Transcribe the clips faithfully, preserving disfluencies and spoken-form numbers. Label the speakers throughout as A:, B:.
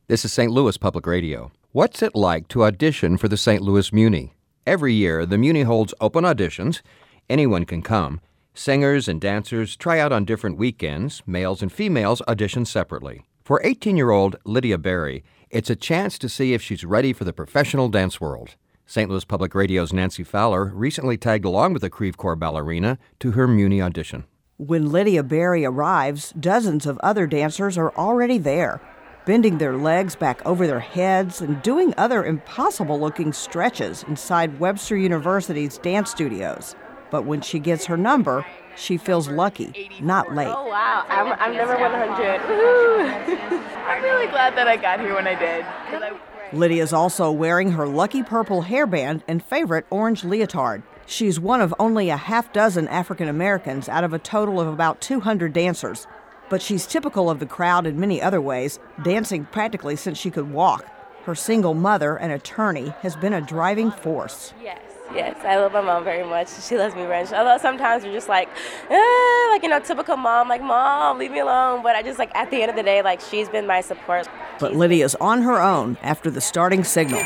A: This is Saint Louis Public Radio. What's it like to audition for the Saint Louis Muni? Every year, the Muni holds open auditions. Anyone can come. Singers and dancers try out on different weekends. Males and females audition separately. For eighteen-year-old Lydia Berry, it's a chance to see if she's ready for the professional dance world. Saint Louis Public Radio's Nancy Fowler recently tagged along with a Creve Coeur ballerina to her Muni audition.
B: When Lydia Berry arrives, dozens of other dancers are already there, bending their legs back over their heads and doing other impossible-looking stretches inside Webster University's dance studios. But when she gets her number, she feels lucky, not late.
C: Oh, wow. I'm, I'm number one hundred. Woo-hoo. I'm really glad that I got here when I did. I...
B: Lydia's also wearing her lucky purple hairband and favorite orange leotard. She's one of only a half dozen African Americans out of a total of about two hundred dancers. But she's typical of the crowd in many other ways, dancing practically since she could walk. Her single mother, an attorney, has been a driving force.
C: Yes, yes, I love my mom very much. She lets me run. Although sometimes we're just like, eh, like, you know, typical mom, like, Mom, leave me alone. But I just, like, at the end of the day, like, she's been my support.
B: But Lydia's on her own after the starting signal.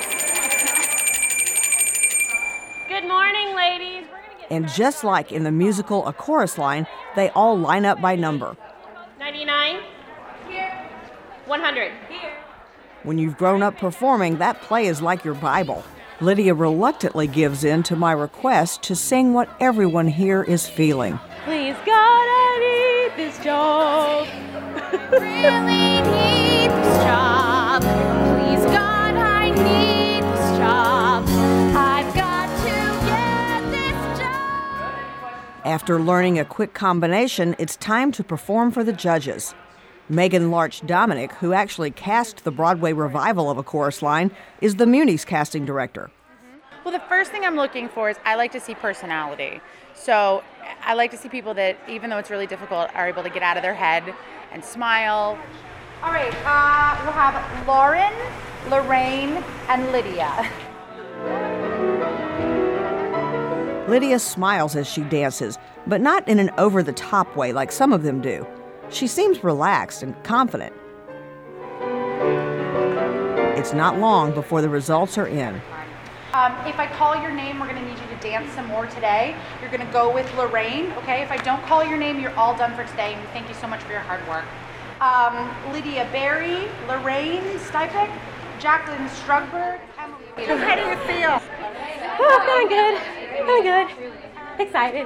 C: Good morning, ladies.
B: And just like in the musical A Chorus Line, they all line up by number.
C: ninety-nine. Here. one hundred. Here.
B: When you've grown up performing, that play is like your Bible. Lydia reluctantly gives in to my request to sing what everyone here is feeling.
C: Please, God, I need this job.
D: Really need this job. Please, God, I need this job. I've got to get this job.
B: After learning a quick combination, it's time to perform for the judges. Megan Larch Dominic, who actually cast the Broadway revival of A Chorus Line, is the Muni's casting director.
E: Well, the first thing I'm looking for is I like to see personality. So I like to see people that, even though it's really difficult, are able to get out of their head and smile.
F: All right, uh, we'll have Lauren, Lorraine, and Lydia.
B: Lydia smiles as she dances, but not in an over-the-top way like some of them do. She seems relaxed and confident. It's not long before the results are in.
F: Um, if I call your name, we're going to need you to dance some more today. You're going to go with Lorraine, okay? If I don't call your name, you're all done for today, and we thank you so much for your hard work. Um, Lydia Berry, Lorraine Stipek, Jacqueline Strugberg, Emily. How do you feel?
C: Oh, feeling good. Feeling good. Excited.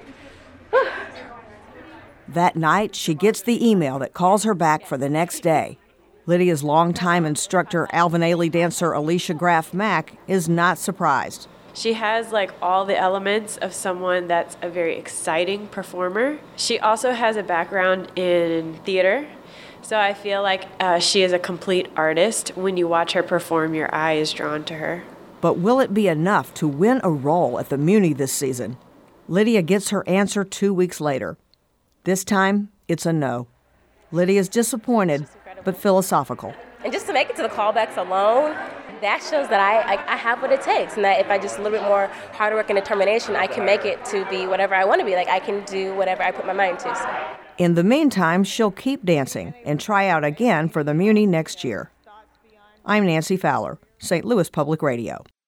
B: That night, she gets the email that calls her back for the next day. Lydia's longtime instructor, Alvin Ailey dancer Alicia Graff Mack, is not surprised.
G: She has like all the elements of someone that's a very exciting performer. She also has a background in theater, so I feel like uh, she is a complete artist. When you watch her perform, your eye is drawn to her.
B: But will it be enough to win a role at the Muni this season? Lydia gets her answer two weeks later. This time, it's a no. Lydia's disappointed, but philosophical.
C: And just to make it to the callbacks alone, that shows that I, I, I have what it takes. And that if I just a little bit more hard work and determination, I can make it to be whatever I want to be. Like, I can do whatever I put my mind to. So.
B: In the meantime, she'll keep dancing and try out again for the Muni next year. I'm Nancy Fowler, Saint Louis Public Radio.